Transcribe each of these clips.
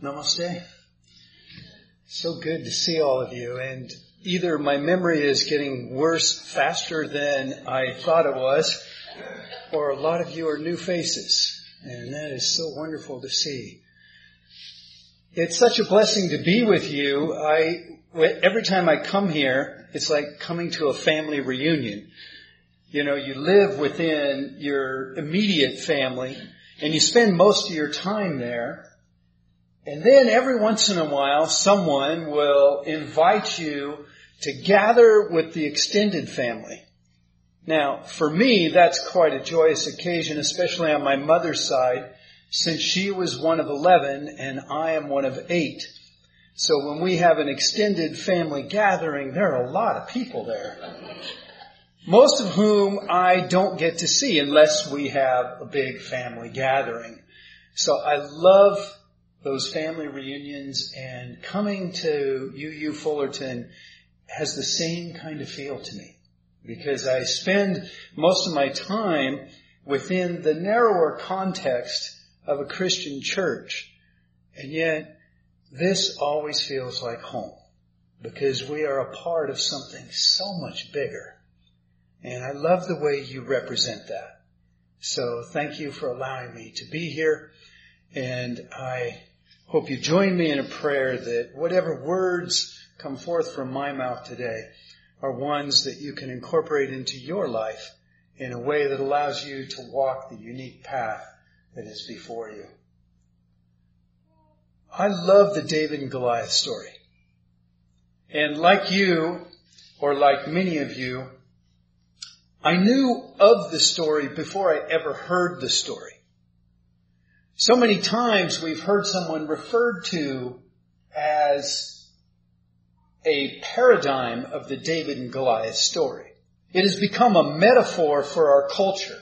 Namaste. So good to see all of you. And either my memory is getting worse faster than I thought it was, or a lot of you are new faces. And that is so wonderful to see. It's such a blessing to be with you. Every time I come here, it's like coming to a family reunion. You know, you live within your immediate family, and you spend most of your time there. And then every once in a while, someone will invite you to gather with the extended family. Now, for me, that's quite a joyous occasion, especially on my mother's side, since she was one of 11 and I am one of 8. So when we have an extended family gathering, there are a lot of people there. Most of whom I don't get to see unless we have a big family gathering. So I love those family reunions, and coming to UU Fullerton has the same kind of feel to me, because I spend most of my time within the narrower context of a Christian church, and yet this always feels like home, because we are a part of something so much bigger, and I love the way you represent that. So thank you for allowing me to be here, and I hope you join me in a prayer that whatever words come forth from my mouth today are ones that you can incorporate into your life in a way that allows you to walk the unique path that is before you. I love the David and Goliath story. And like you, or like many of you, I knew of the story before I ever heard the story. So many times we've heard someone referred to as a paradigm of the David and Goliath story. It has become a metaphor for our culture.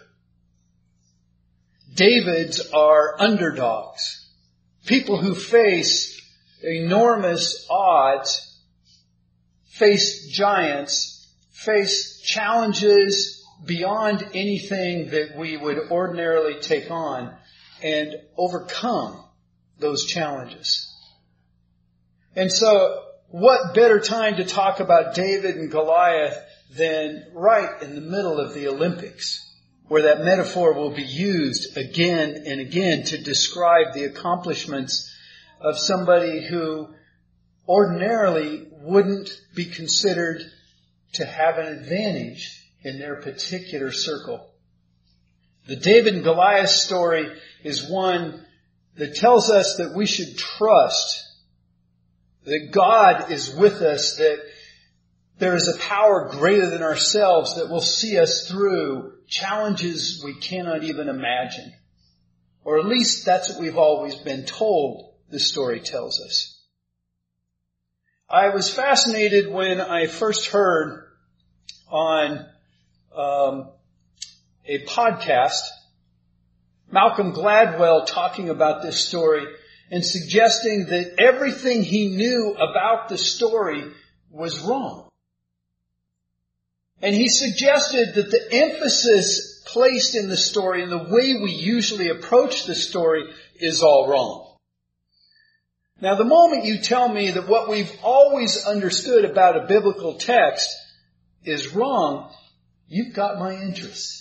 Davids are underdogs, people who face enormous odds, face giants, face challenges beyond anything that we would ordinarily take on, and overcome those challenges. And so, what better time to talk about David and Goliath than right in the middle of the Olympics, where that metaphor will be used again and again to describe the accomplishments of somebody who ordinarily wouldn't be considered to have an advantage in their particular circle. The David and Goliath story is one that tells us that we should trust that God is with us, that there is a power greater than ourselves that will see us through challenges we cannot even imagine. Or at least that's what we've always been told the story tells us. I was fascinated when I first heard on a podcast Malcolm Gladwell talking about this story and suggesting that everything he knew about the story was wrong. And he suggested that the emphasis placed in the story and the way we usually approach the story is all wrong. Now, the moment you tell me that what we've always understood about a biblical text is wrong, you've got my interest.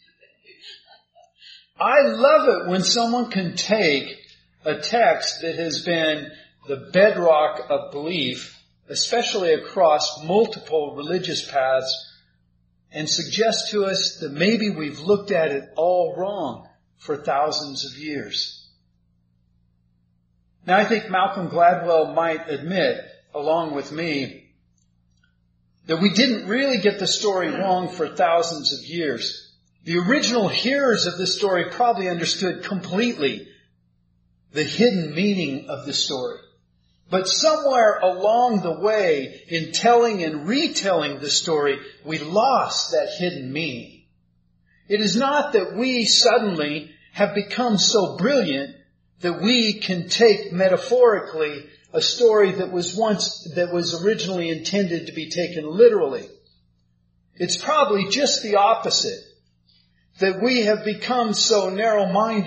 I love it when someone can take a text that has been the bedrock of belief, especially across multiple religious paths, and suggest to us that maybe we've looked at it all wrong for thousands of years. Now, I think Malcolm Gladwell might admit, along with me, that we didn't really get the story wrong for thousands of years. The original hearers of this story probably understood completely the hidden meaning of the story. But somewhere along the way, in telling and retelling the story, we lost that hidden meaning. It is not that we suddenly have become so brilliant that we can take metaphorically a story that was originally intended to be taken literally. It's probably just the opposite, that we have become so narrow-minded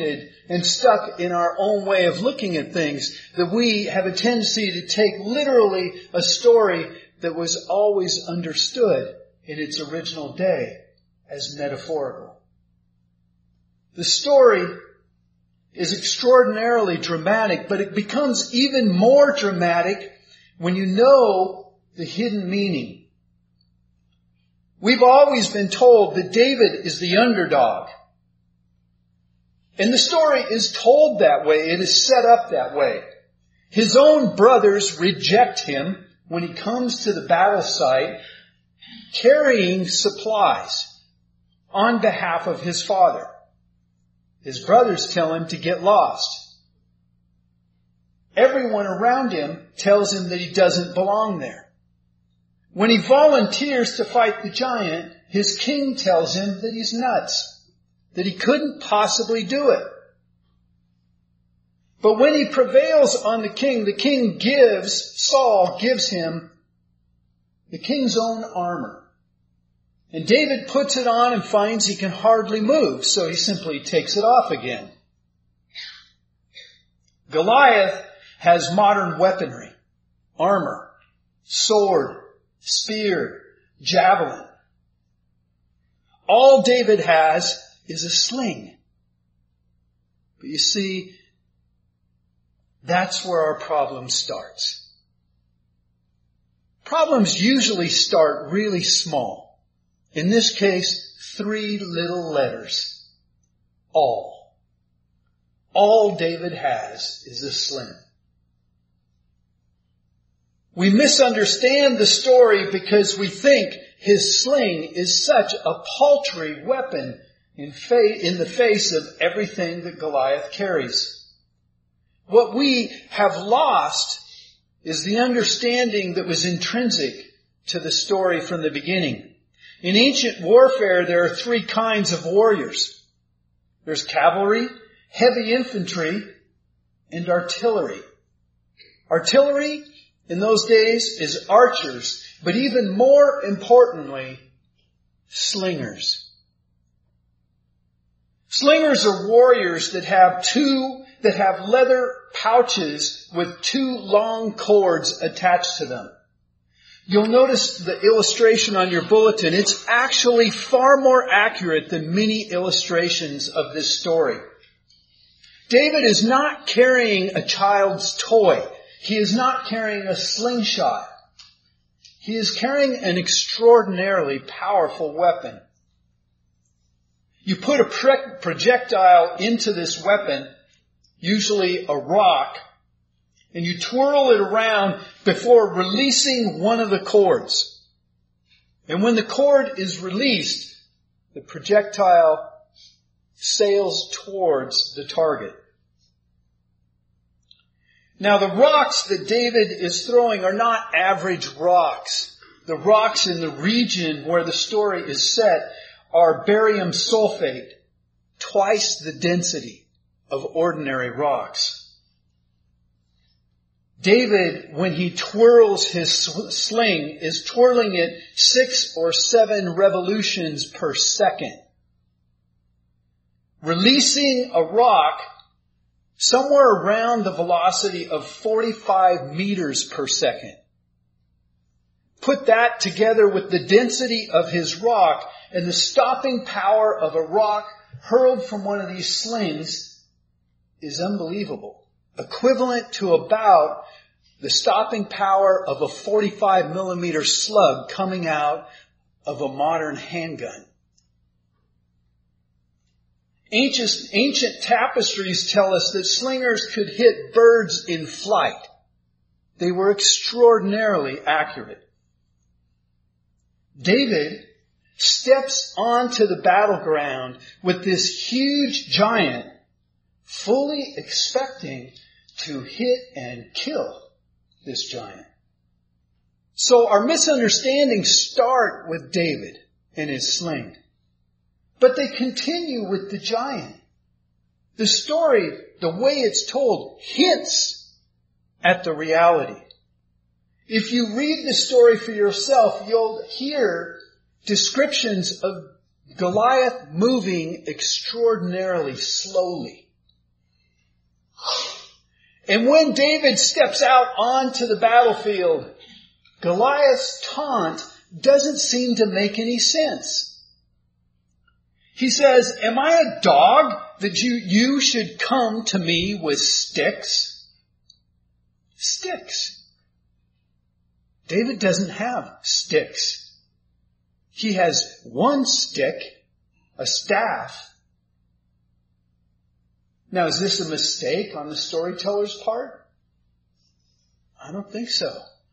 and stuck in our own way of looking at things that we have a tendency to take literally a story that was always understood in its original day as metaphorical. The story is extraordinarily dramatic, but it becomes even more dramatic when you know the hidden meaning. We've always been told that David is the underdog. And the story is told that way. It is set up that way. His own brothers reject him when he comes to the battle site carrying supplies on behalf of his father. His brothers tell him to get lost. Everyone around him tells him that he doesn't belong there. When he volunteers to fight the giant, his king tells him that he's nuts, that he couldn't possibly do it. But when he prevails on the king Saul gives him the king's own armor. And David puts it on and finds he can hardly move, so he simply takes it off again. Goliath has modern weaponry, armor, sword, spear, javelin. All David has is a sling. But you see, that's where our problem starts. Problems usually start really small. In this case, 3 little letters. All. All David has is a sling. We misunderstand the story because we think his sling is such a paltry weapon in the face of everything that Goliath carries. What we have lost is the understanding that was intrinsic to the story from the beginning. In ancient warfare, there are 3 kinds of warriors. There's cavalry, heavy infantry, and artillery. Artillery in those days is archers, but even more importantly, slingers. Slingers are warriors that have leather pouches with 2 long cords attached to them. You'll notice the illustration on your bulletin. It's actually far more accurate than many illustrations of this story. David is not carrying a child's toy. He is not carrying a slingshot. He is carrying an extraordinarily powerful weapon. You put a projectile into this weapon, usually a rock, and you twirl it around before releasing one of the cords. And when the cord is released, the projectile sails towards the target. Now, the rocks that David is throwing are not average rocks. The rocks in the region where the story is set are barium sulfate, twice the density of ordinary rocks. David, when he twirls his sling, is twirling it 6 or 7 revolutions per second, releasing a rock somewhere around the velocity of 45 meters per second. Put that together with the density of his rock and the stopping power of a rock hurled from one of these slings is unbelievable. Equivalent to about the stopping power of a 45 millimeter slug coming out of a modern handgun. Ancient tapestries tell us that slingers could hit birds in flight. They were extraordinarily accurate. David steps onto the battleground with this huge giant, fully expecting to hit and kill this giant. So our misunderstandings start with David and his sling. But they continue with the giant. The story, the way it's told, hints at the reality. If you read the story for yourself, you'll hear descriptions of Goliath moving extraordinarily slowly. And when David steps out onto the battlefield, Goliath's taunt doesn't seem to make any sense. He says, am I a dog that you should come to me with sticks? Sticks. David doesn't have sticks. He has one stick, a staff. Now, is this a mistake on the storyteller's part? I don't think so.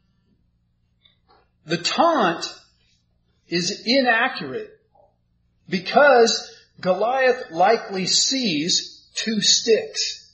The taunt is inaccurate because Goliath likely sees two sticks.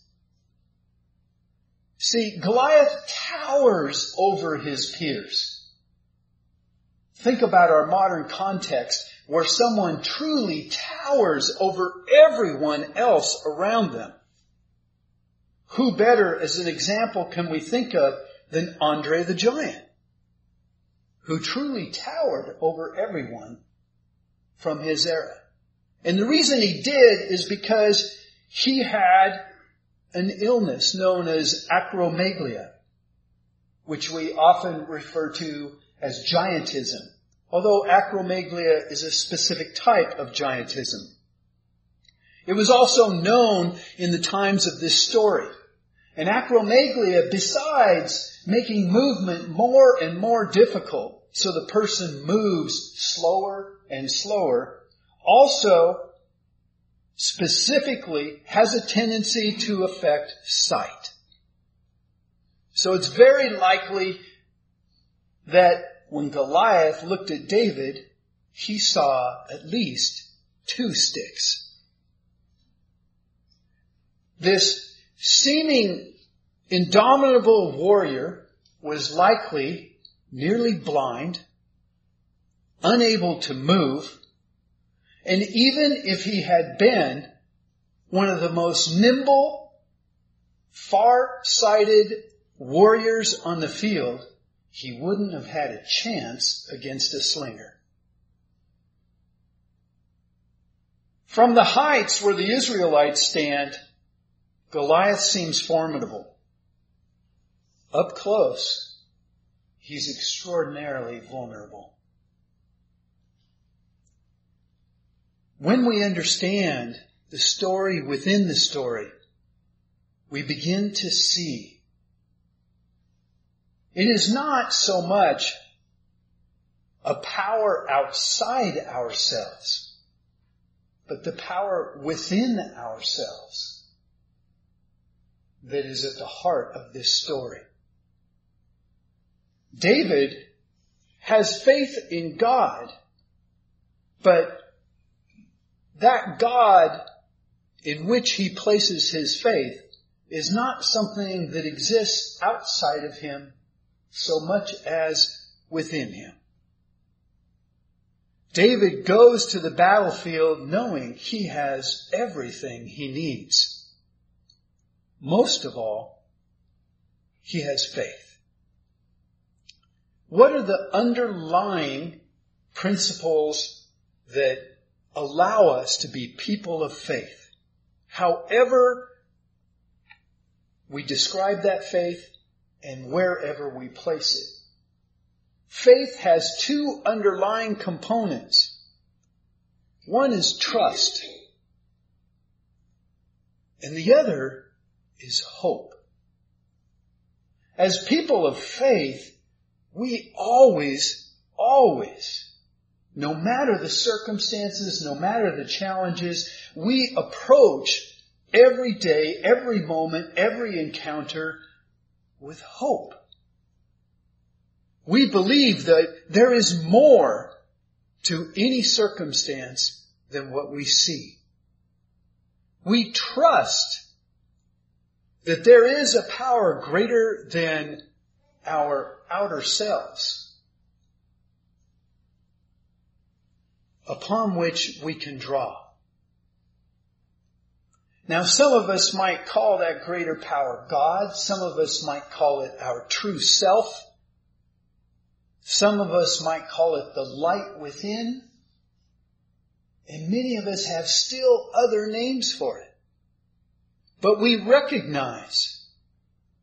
See, Goliath towers over his peers. Think about our modern context where someone truly towers over everyone else around them. Who better as an example can we think of than Andre the Giant, who truly towered over everyone from his era. And the reason he did is because he had an illness known as acromegalia, which we often refer to as giantism, although acromegalia is a specific type of giantism. It was also known in the times of this story. And acromegalia, besides making movement more and more difficult, so the person moves slower and slower, also specifically has a tendency to affect sight. So it's very likely that when Goliath looked at David, he saw at least two sticks. This seeming indomitable warrior was likely nearly blind, unable to move, and even if he had been one of the most nimble, far-sighted warriors on the field, he wouldn't have had a chance against a slinger. From the heights where the Israelites stand, Goliath seems formidable. Up close, he's extraordinarily vulnerable. When we understand the story within the story, we begin to see it is not so much a power outside ourselves, but the power within ourselves that is at the heart of this story. David has faith in God, but that God in which he places his faith is not something that exists outside of him so much as within him. David goes to the battlefield knowing he has everything he needs. Most of all, he has faith. What are the underlying principles that allow us to be people of faith? However we describe that faith and wherever we place it. Faith has two underlying components. One is trust, and the other is hope. As people of faith, we always, no matter the circumstances, no matter the challenges, we approach every day, every moment, every encounter with hope. We believe that there is more to any circumstance than what we see. We trust that there is a power greater than our outer selves upon which we can draw. Now, some of us might call that greater power God. Some of us might call it our true self. Some of us might call it the light within. And many of us have still other names for it. But we recognize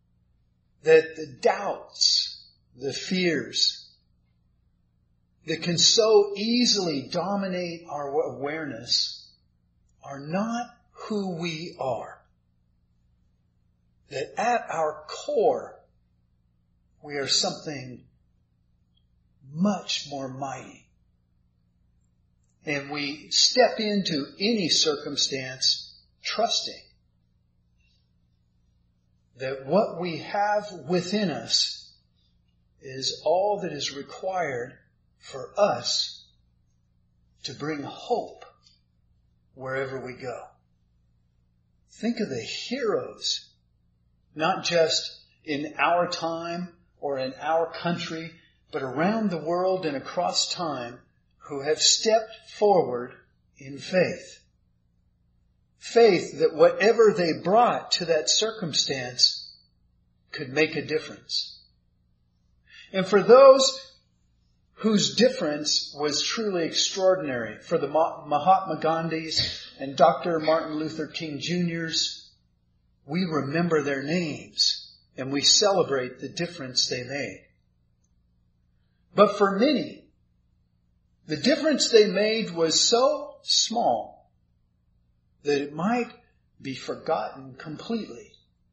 that the doubts, the fears that can so easily dominate our awareness are not who we are. That at our core, we are something much more mighty. And we step into any circumstance trusting that what we have within us is all that is required for us to bring hope wherever we go. Think of the heroes, not just in our time or in our country, but around the world and across time, who have stepped forward in faith. Faith that whatever they brought to that circumstance could make a difference. And for those whose difference was truly extraordinary, for the Mahatma Gandhis and Dr. Martin Luther King Jr.'s, we remember their names and we celebrate the difference they made. But for many, the difference they made was so small that it might be forgotten completely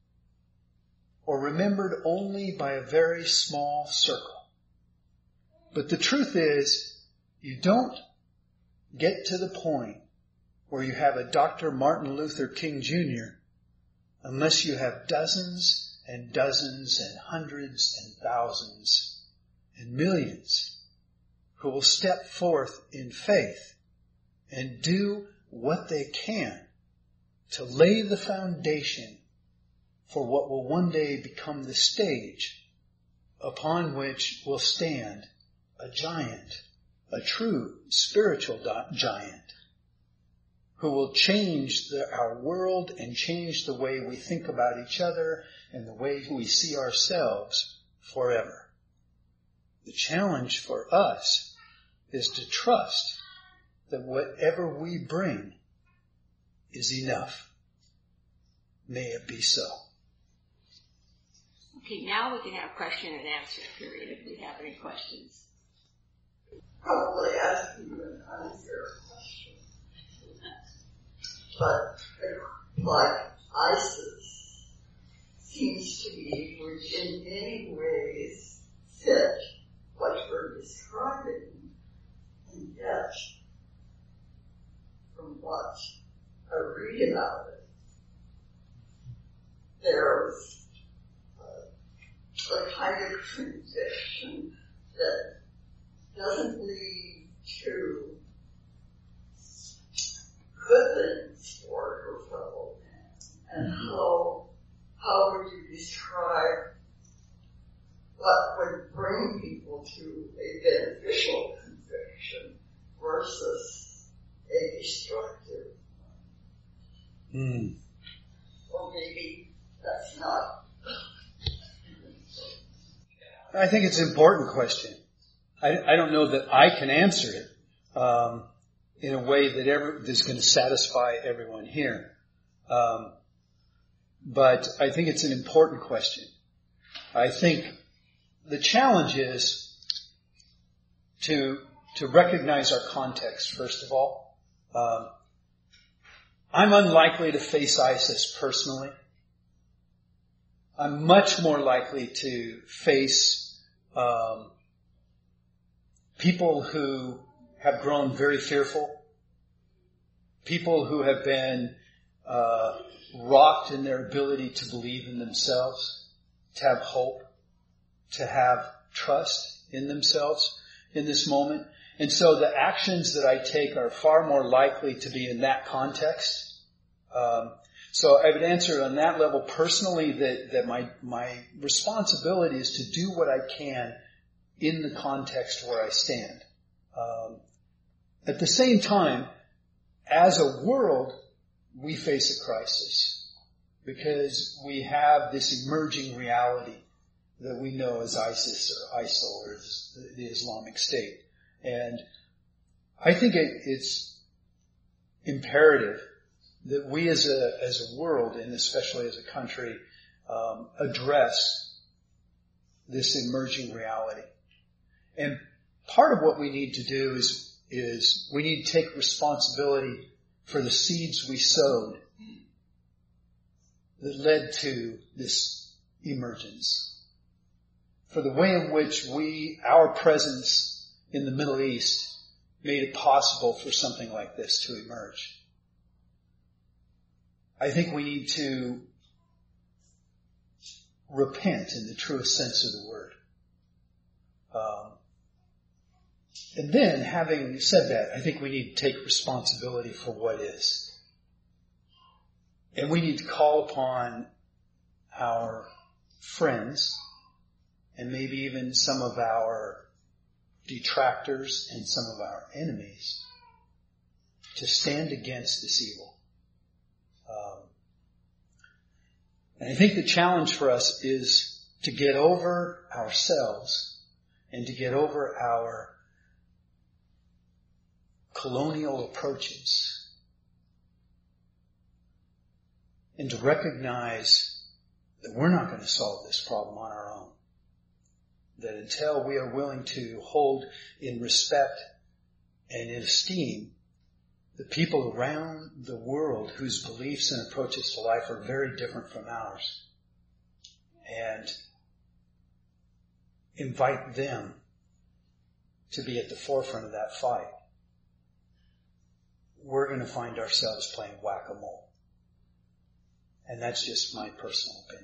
or remembered only by a very small circle. But the truth is, you don't get to the point where you have a Dr. Martin Luther King Jr. unless you have dozens and dozens and hundreds and thousands and millions who will step forth in faith and do what they can to lay the foundation for what will one day become the stage upon which will stand a giant, a true spiritual giant, who will change our world and change the way we think about each other and the way we see ourselves forever. The challenge for us is to trust that whatever we bring is enough. May it be so. Okay, now we can have question and answer period if we have any questions. Probably asking you an unfair question. But like ISIS seems to be, which in many ways fit what you're describing, and yet, from what I read about it, there's a kind of conviction that doesn't lead to good things for your fellow man. And how would you describe what would bring people to a beneficial conviction versus a destructive one? Or maybe that's not. I think it's an important question. I don't know that I can answer it in a way that is going to satisfy everyone here. But I think it's an important question. I think the challenge is to recognize our context, first of all. I'm unlikely to face ISIS personally. I'm much more likely to face people who have grown very fearful, people who have been rocked in their ability to believe in themselves, to have hope, to have trust in themselves in this moment. And so the actions that I take are far more likely to be in that context. So I would answer on that level personally that my responsibility is to do what I can in the context where I stand. At the same time, as a world, we face a crisis because we have this emerging reality that we know as ISIS or ISIL or the Islamic State. And I think it's imperative that we as a world, and especially as a country, address this emerging reality. And part of what we need to do is we need to take responsibility for the seeds we sowed that led to this emergence. For the way in which our presence in the Middle East made it possible for something like this to emerge. I think we need to repent in the truest sense of the word. And then, having said that, I think we need to take responsibility for what is. And we need to call upon our friends and maybe even some of our detractors and some of our enemies to stand against this evil. And I think the challenge for us is to get over ourselves and to get over our colonial approaches and to recognize that we're not going to solve this problem on our own. That until we are willing to hold in respect and in esteem the people around the world whose beliefs and approaches to life are very different from ours, and invite them to be at the forefront of that fight, we're going to find ourselves playing whack-a-mole. And that's just my personal opinion.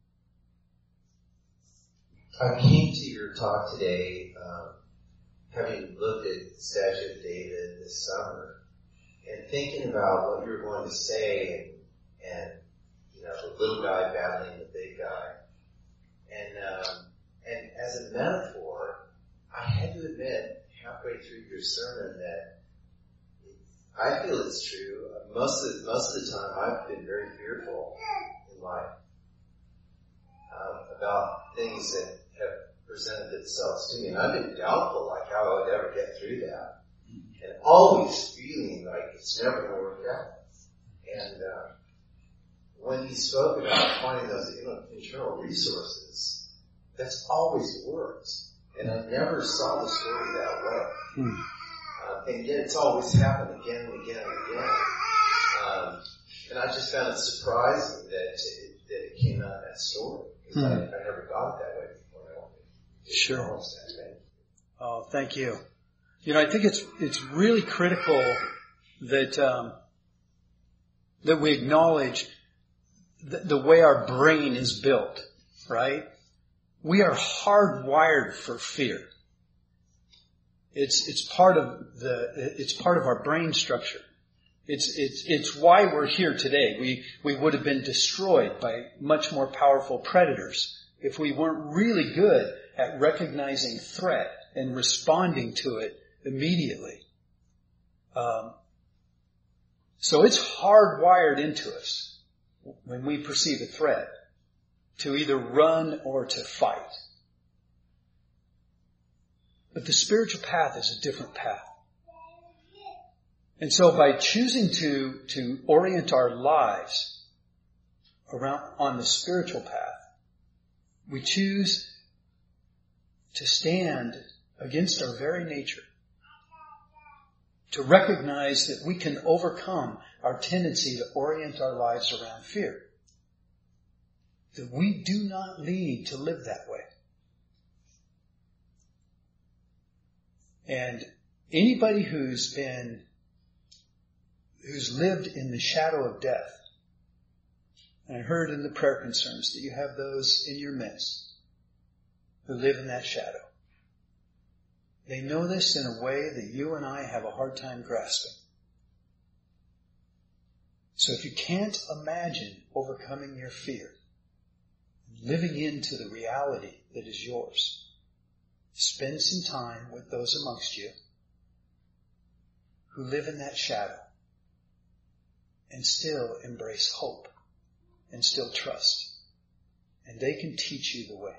I came to your talk today, having looked at the Statue of David this summer, and thinking about what you were going to say, and the little guy battling the big guy, and as a metaphor, I had to admit halfway through your sermon that I feel it's true. Most of the time, I've been very fearful in life about things that have presented themselves to me, and I've been doubtful, like how I would ever get through that, and always feeling like it's never going to work out. And when he spoke about finding those internal resources, that's always worked, and I never saw the story that way. And yet it's always happened again and again and again. And I just found it surprising that it came out of that story. Because I never got it that way before. I don't think. Sure. Oh, thank you. I think it's really critical that we acknowledge the way our brain is built, right? We are hardwired for fear. It's part of our brain structure. It's why we're here today. We would have been destroyed by much more powerful predators if we weren't really good at recognizing threat and responding to it immediately. So it's hardwired into us when we perceive a threat to either run or to fight. But the spiritual path is a different path. And so by choosing to orient our lives on the spiritual path, we choose to stand against our very nature, to recognize that we can overcome our tendency to orient our lives around fear, that we do not need to live that way. And anybody who's lived in the shadow of death, and I heard in the prayer concerns that you have those in your midst who live in that shadow. They know this in a way that you and I have a hard time grasping. So if you can't imagine overcoming your fear, living into the reality that is yours, spend some time with those amongst you who live in that shadow and still embrace hope and still trust. And they can teach you the way.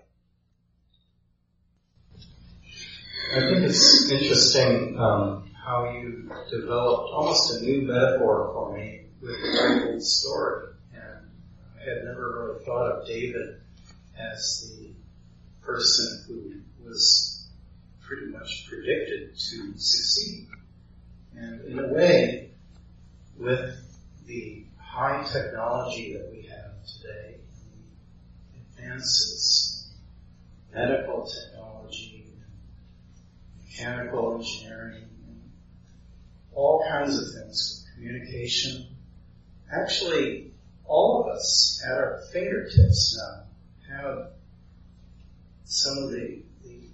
I think it's interesting how you developed almost a new metaphor for me with the very old story. And I had never really thought of David as person who was pretty much predicted to succeed. And in a way, with the high technology that we have today, the advances, medical technology, mechanical engineering, all kinds of things, communication, actually all of us at our fingertips now have some of the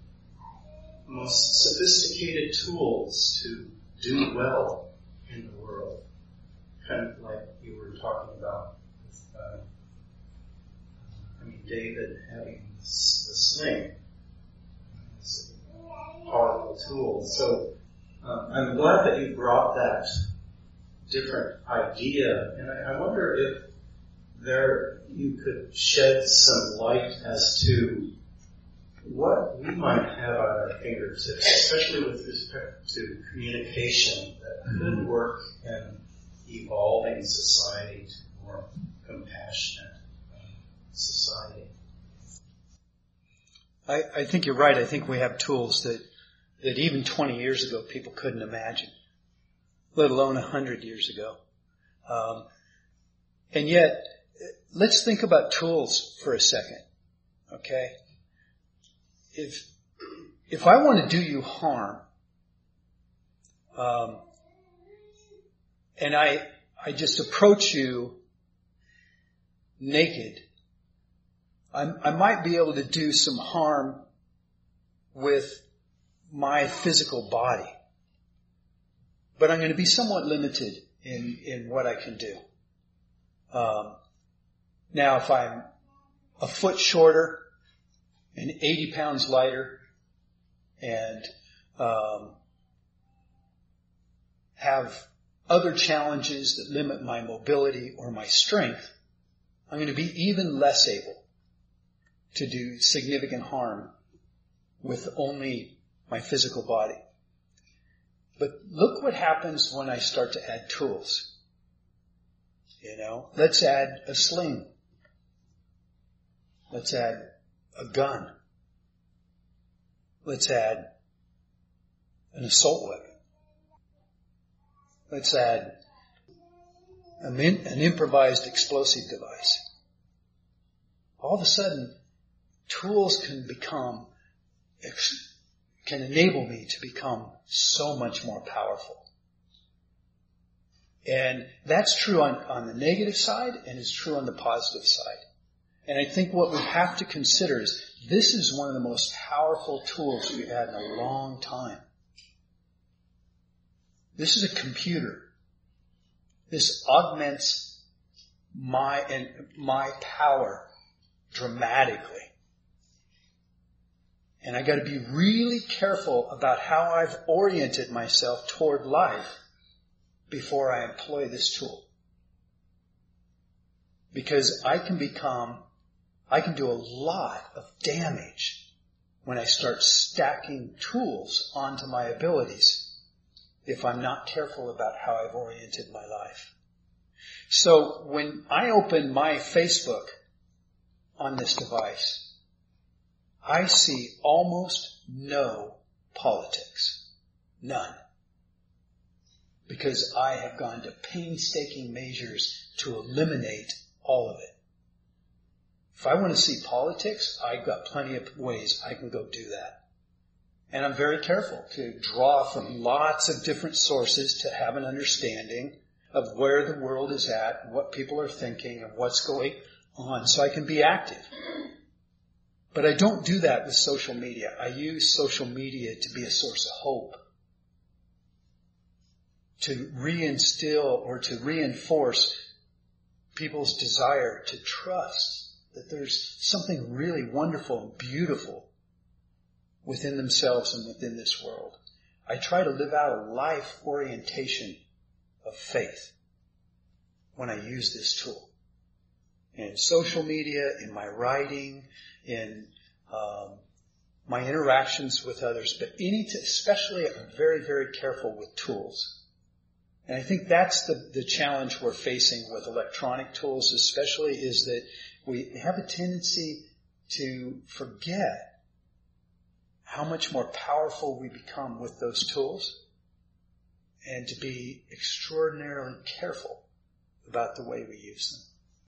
most sophisticated tools to do well in the world. Kind of like you were talking about with, David having the sling. It's a powerful tool. So I'm glad that you brought that different idea, and I wonder if you could shed some light as to what we might have at our fingertips, especially with respect to communication, that could work in evolving society to a more compassionate society. I think you're right. I think we have tools that even 20 years ago people couldn't imagine, let alone 100 years ago. And yet, let's think about tools for a second, okay? If I want to do you harm, and I just approach you naked, I might be able to do some harm with my physical body, but I'm going to be somewhat limited in what I can do. Now, if I'm a foot shorter and 80 pounds lighter and have other challenges that limit my mobility or my strength, I'm going to be even less able to do significant harm with only my physical body. But look what happens when I start to add tools. Let's add a sling. Let's add a gun. Let's add an assault weapon. Let's add an improvised explosive device. All of a sudden, tools can enable me to become so much more powerful. And that's true on the negative side, and it's true on the positive side. And I think what we have to consider is this is one of the most powerful tools we've had in a long time. This is a computer. This augments my power dramatically. And I got to be really careful about how I've oriented myself toward life before I employ this tool. Because I can do a lot of damage when I start stacking tools onto my abilities if I'm not careful about how I've oriented my life. So when I open my Facebook on this device, I see almost no politics. None. Because I have gone to painstaking measures to eliminate all of it. If I want to see politics, I've got plenty of ways I can go do that. And I'm very careful to draw from lots of different sources to have an understanding of where the world is at, what people are thinking, and what's going on, so I can be active. But I don't do that with social media. I use social media to be a source of hope, to reinstill or to reinforce people's desire to trust that there's something really wonderful and beautiful within themselves and within this world. I try to live out a life orientation of faith when I use this tool. In social media, in my writing, in my interactions with others, but especially I'm very, very careful with tools. And I think that's the challenge we're facing with electronic tools especially, is that we have a tendency to forget how much more powerful we become with those tools, and to be extraordinarily careful about the way we use them.